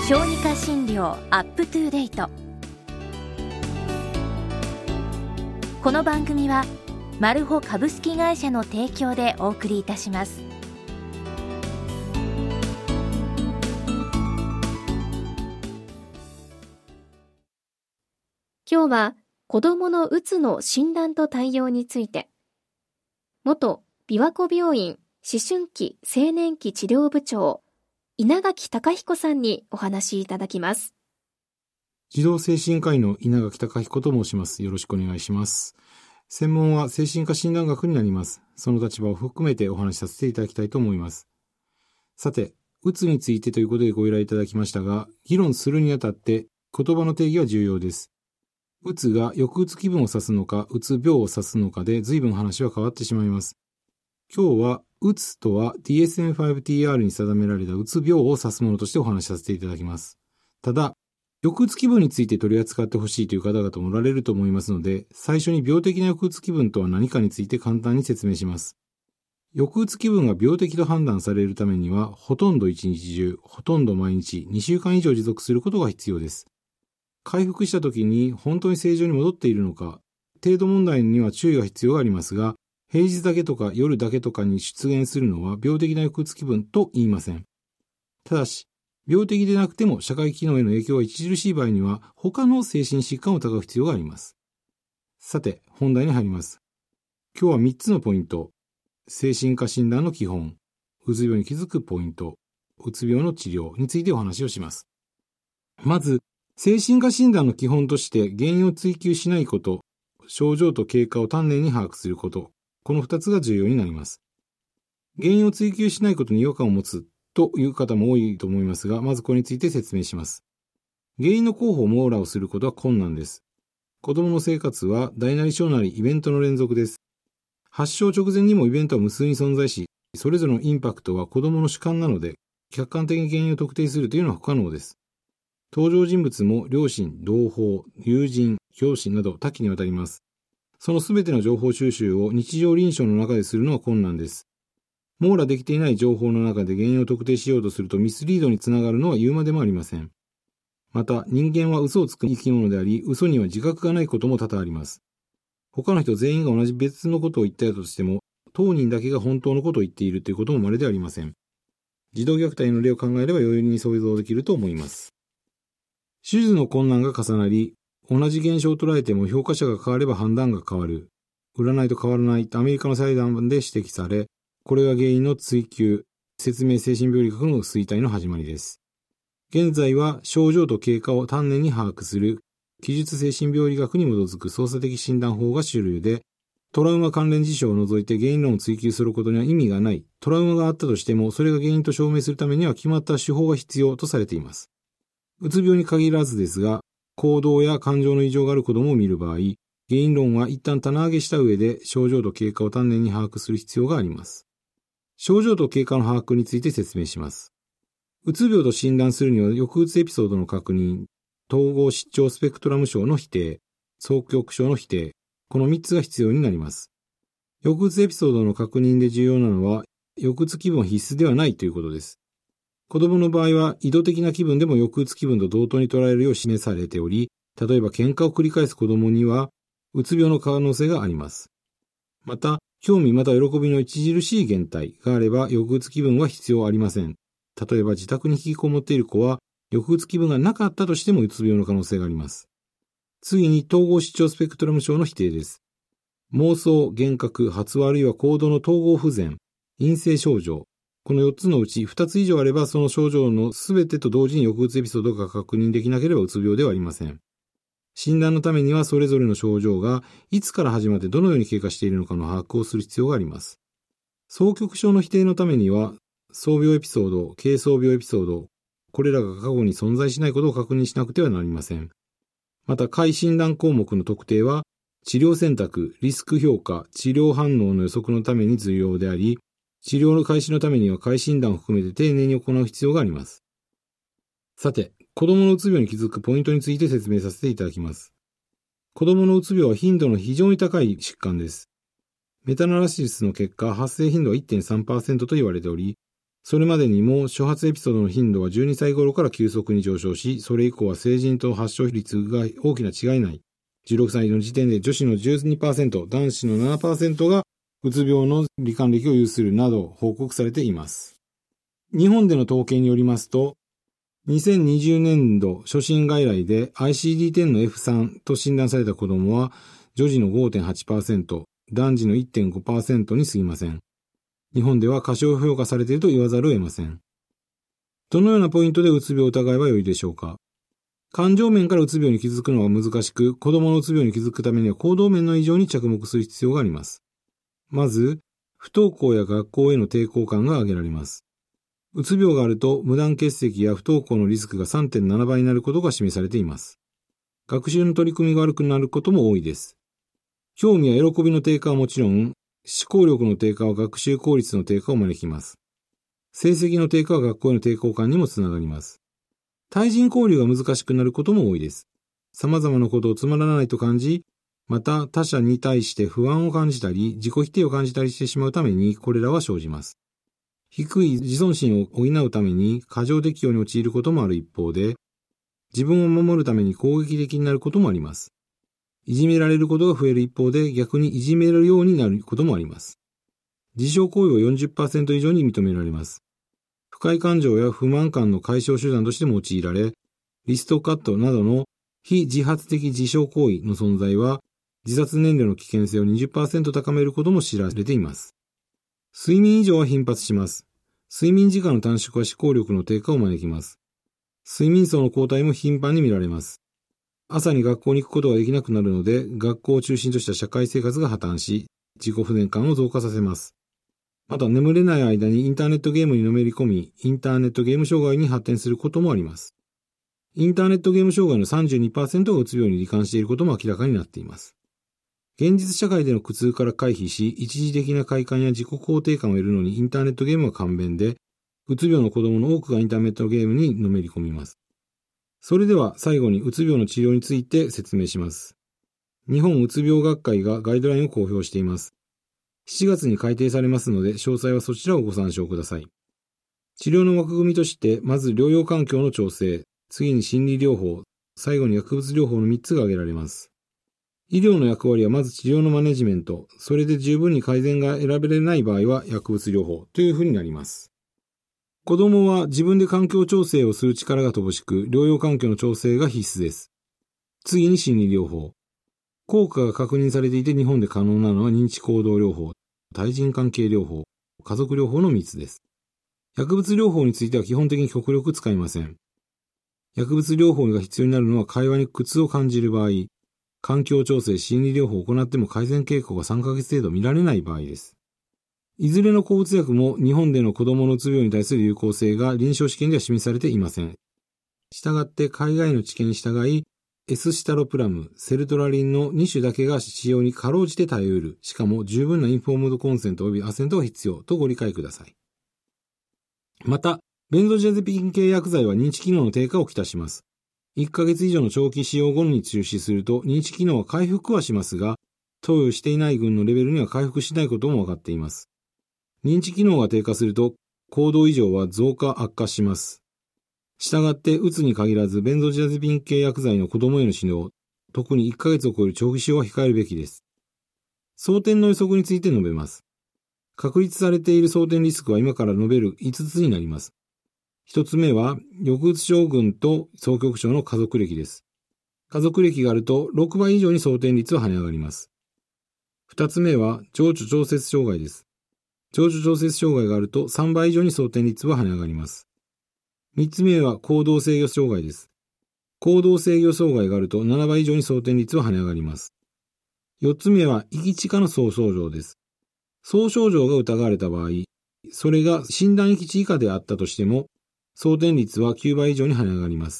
小児科診療アップトゥーデイト。この番組はマルホ株式会社の提供でお送りいたします。 今日は子どものうつの診断と対応について、元琵琶湖病院思春期青年期治療部長稲垣隆彦さんにお話しいただきます。 児童精神科医の稲垣隆彦と申します。よろしくお願いします。専門は精神科診断学になります。その立場を含めてお話しさせていただきたいと思います。さて、うつについてということでご依頼いただきましたが、議論するにあたって言葉の定義は重要です。うつが抑うつ気分を指すのか、うつ病を指すのかで随分話は変わってしまいます。今日は、うつとは DSM-5TR に定められたうつ病を指すものとしてお話しさせていただきます。ただ、抑うつ気分について取り扱ってほしいという方々もおられると思いますので、最初に病的な抑うつ気分とは何かについて簡単に説明します。抑うつ気分が病的と判断されるためには、ほとんど一日中、ほとんど毎日、2週間以上持続することが必要です。回復した時に本当に正常に戻っているのか、程度問題には注意が必要がありますが、平日だけとか夜だけとかに出現するのは病的な抑うつ気分と言いません。ただし、病的でなくても社会機能への影響が著しい場合には他の精神疾患を疑う必要があります。さて、本題に入ります。今日は3つのポイント。精神科診断の基本、うつ病に気づくポイント、うつ病の治療についてお話をします。まず、精神科診断の基本として原因を追求しないこと、症状と経過を丹念に把握すること、この2つが重要になります。原因を追求しないことに違和感を持つという方も多いと思いますが、まずこれについて説明します。原因の候補を網羅をすることは困難です。子供の生活は大なり小なりイベントの連続です。発症直前にもイベントは無数に存在し、それぞれのインパクトは子供の主観なので、客観的に原因を特定するというのは不可能です。登場人物も両親、同胞、友人、教師など多岐にわたります。そのすべての情報収集を日常臨床の中でするのは困難です。網羅できていない情報の中で原因を特定しようとするとミスリードにつながるのは言うまでもありません。また人間は嘘をつく生き物であり、嘘には自覚がないことも多々あります。他の人全員が同じ別のことを言ったとしても、当人だけが本当のことを言っているということも稀ではありません。児童虐待の例を考えれば容易に想像できると思います。手術の困難が重なり、同じ現象を捉えても評価者が変われば判断が変わる。占いと変わらないとアメリカの裁判で指摘され、これが原因の追求、説明精神病理学の衰退の始まりです。現在は症状と経過を丹念に把握する記述精神病理学に基づく操作的診断法が主流で、トラウマ関連事象を除いて原因論を追求することには意味がない。トラウマがあったとしても、それが原因と証明するためには決まった手法が必要とされています。うつ病に限らずですが、行動や感情の異常がある子供を見る場合、原因論は一旦棚上げした上で症状と経過を丹念に把握する必要があります。症状と経過の把握について説明します。うつ病と診断するには抑うつエピソードの確認、統合失調スペクトラム症の否定、双極症の否定、この3つが必要になります。抑うつエピソードの確認で重要なのは、抑うつ気分は必須ではないということです。子供の場合は、意図的な気分でも抑うつ気分と同等に捉えるよう示されており、例えば喧嘩を繰り返す子供には、うつ病の可能性があります。また、興味また喜びの著しい減退があれば、抑うつ気分は必要ありません。例えば、自宅に引きこもっている子は、抑うつ気分がなかったとしてもうつ病の可能性があります。次に、統合失調スペクトラム症の否定です。妄想、幻覚、発話あるいは行動の統合不全、陰性症状、この4つのうち2つ以上あれば、その症状のすべてと同時に抑うつエピソードが確認できなければうつ病ではありません。診断のためにはそれぞれの症状がいつから始まってどのように経過しているのかの把握をする必要があります。双極症の否定のためには、躁病エピソード、軽躁病エピソード、これらが過去に存在しないことを確認しなくてはなりません。また、下位診断項目の特定は、治療選択、リスク評価、治療反応の予測のために重要であり、治療の開始のためには下位診断を含めて丁寧に行う必要があります。さて、子供のうつ病に気づくポイントについて説明させていただきます。子供のうつ病は頻度の非常に高い疾患です。メタアナリシスの結果、発生頻度は 1.3% と言われており、 それまでにも初発エピソードの頻度は12歳頃から急速に上昇し、それ以降は成人と発症率が大きな違いない。16歳の時点で女子の 12%、男子の 7% がうつ病の罹患歴を有するなど報告されています。日本での統計によりますと、2020年度初診外来で ICD-10 の F3 と診断された子供は女児の 5.8%、男児の 1.5% に過ぎません。日本では過小評価されていると言わざるを得ません。どのようなポイントでうつ病を疑えばよいでしょうか。感情面からうつ病に気づくのは難しく、子供のうつ病に気づくためには行動面の異常に着目する必要があります。まず、不登校や学校への抵抗感が挙げられます。うつ病があると無断欠席や不登校のリスクが 3.7 倍になることが示されています。学習の取り組みが悪くなることも多いです。興味や喜びの低下はもちろん、思考力の低下は学習効率の低下を招きます。成績の低下は学校への抵抗感にもつながります。対人交流が難しくなることも多いです。様々なことをつまらないと感じ、また他者に対して不安を感じたり、自己否定を感じたりしてしまうためにこれらは生じます。低い自尊心を補うために過剰適応に陥ることもある一方で、自分を守るために攻撃的になることもあります。いじめられることが増える一方で逆にいじめるようになることもあります。自傷行為は 40% 以上に認められます。不快感情や不満感の解消手段として用いられ、リストカットなどの非自発的自傷行為の存在は自殺燃料の危険性を 20% 高めることも知られています。睡眠異常は頻発します。睡眠時間の短縮は思考力の低下を招きます。睡眠層の後退も頻繁に見られます。朝に学校に行くことができなくなるので、学校を中心とした社会生活が破綻し、自己不全感を増加させます。また眠れない間にインターネットゲームにのめり込み、インターネットゲーム障害に発展することもあります。インターネットゲーム障害の 32% がうつ病に罹患していることも明らかになっています。現実社会での苦痛から回避し、一時的な快感や自己肯定感を得るのにインターネットゲームは簡便で、うつ病の子供の多くがインターネットゲームにのめり込みます。それでは最後にうつ病の治療について説明します。日本うつ病学会がガイドラインを公表しています。7月に改定されますので、詳細はそちらをご参照ください。治療の枠組みとして、まず療養環境の調整、次に心理療法、最後に薬物療法の3つが挙げられます。医療の役割はまず治療のマネジメント、それで十分に改善が選べれない場合は薬物療法というふうになります。子供は自分で環境調整をする力が乏しく、療養環境の調整が必須です。次に心理療法。効果が確認されていて日本で可能なのは認知行動療法、対人関係療法、家族療法の3つです。薬物療法については基本的に極力使いません。薬物療法が必要になるのは会話に苦痛を感じる場合、環境調整、心理療法を行っても改善傾向が3ヶ月程度見られない場合です。いずれの抗うつ薬も日本での子供のうつ病に対する有効性が臨床試験では示されていません。したがって海外の知見に従い、S シタロプラム、セルトラリンの2種だけが使用にかろうじて耐えうる、しかも十分なインフォームドコンセント及びアセントが必要とご理解ください。また、ベンゾジアゼピン系薬剤は認知機能の低下をきたします。1ヶ月以上の長期使用後に中止すると認知機能は回復はしますが、投与していない群のレベルには回復しないことも分かっています。認知機能が低下すると行動異常は増加悪化します。したがって、うつに限らずベンゾジアゼピン系薬剤の子供への使用、特に1ヶ月を超える長期使用は控えるべきです。争点の予測について述べます。確立されている争点リスクは今から述べる5つになります。1つ目は、抑うつ症群と双極症の家族歴です。家族歴があると6倍以上に争点率は跳ね上がります。2つ目は、情緒調節障害です。情緒調節障害があると3倍以上に争点率は跳ね上がります。3つ目は、行動制御障害です。行動制御障害があると7倍以上に争点率は跳ね上がります。4つ目は、域地下の総症状です。総症状が疑われた場合、それが診断域地以下であったとしても、争点率は9倍以上に跳ね上がります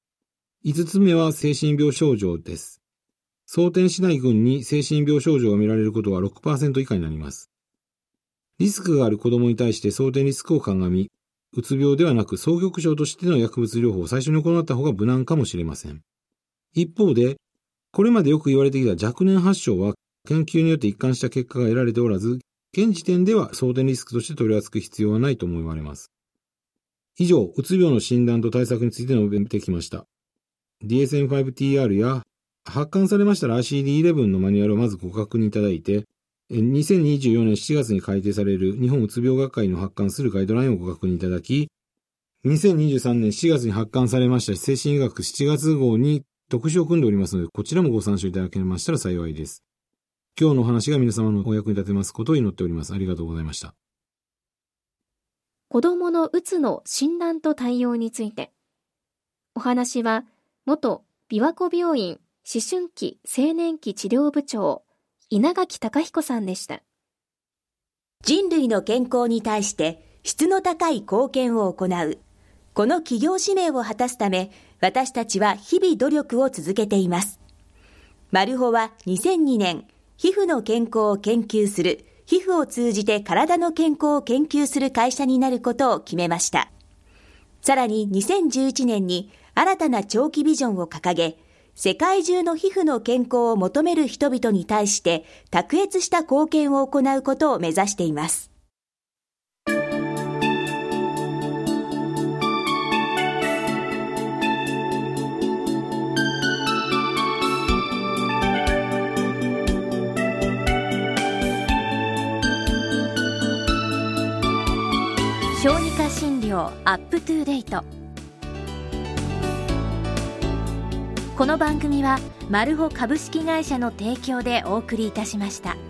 。5つ目は精神病症状です。争点しない群に精神病症状が見られることは 6% 以下になります。リスクがある子供に対して争点リスクを鑑み、うつ病ではなく双極症としての薬物療法を最初に行った方が無難かもしれません。一方で、これまでよく言われてきた若年発症は研究によって一貫した結果が得られておらず、現時点では争点リスクとして取り扱う必要はないと思われます。 以上、うつ病の診断と対策について述べてきました。DSM-5TR や発刊されましたら ICD-11 のマニュアルをまずご確認いただいて、2024年7月に改定される日本うつ病学会の発刊するガイドラインをご確認いただき、2023年7月に発刊されました精神医学7月号に特集を組んでおりますので、こちらもご参照いただけましたら幸いです。今日のお話が皆様のお役に立てますことを祈っております。ありがとうございました。 子どものうつの診断と対応について。お話は、元琵琶湖病院思春期青年期治療部長、稲垣隆彦さんでした。 人類の健康に対して質の高い貢献を行う。この企業使命を果たすため、私たちは日々努力を続けています。マルホは2002年、皮膚の健康を研究する、皮膚を通じて体の健康を研究する会社になることを決めました。さらに2011年に新たな長期ビジョンを掲げ、世界中の皮膚の健康を求める人々に対して卓越した貢献を行うことを目指しています。 小児科診療アップトゥーデイト。この番組はマルホ株式会社の提供でお送りいたしました。